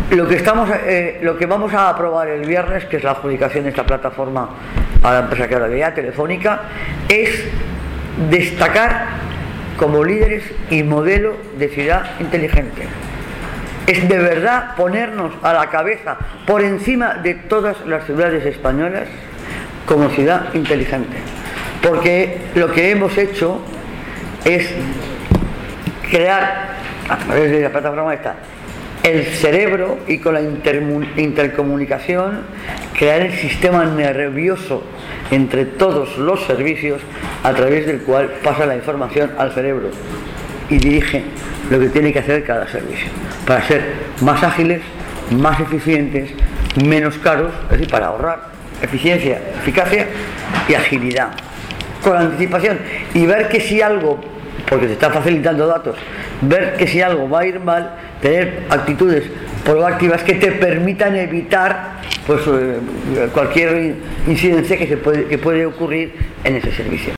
Lo que vamos a aprobar el viernes, que es la adjudicación de esta plataforma a la empresa que ahora veía, Telefónica, es destacar como líderes y modelo de ciudad inteligente. Es de verdad ponernos a la cabeza por encima de todas las ciudades españolas como ciudad inteligente, porque lo que hemos hecho es crear a través de la plataforma esta el cerebro, y con la intercomunicación crear el sistema nervioso entre todos los servicios a través del cual pasa la información al cerebro y dirige lo que tiene que hacer cada servicio para ser más ágiles, más eficientes, menos caros, es decir, para ahorrar eficiencia, eficacia y agilidad, con anticipación, y ver que si algo, porque te está facilitando datos, ver que si algo va a ir mal, tener actitudes proactivas que te permitan evitar cualquier incidencia que puede ocurrir en ese servicio.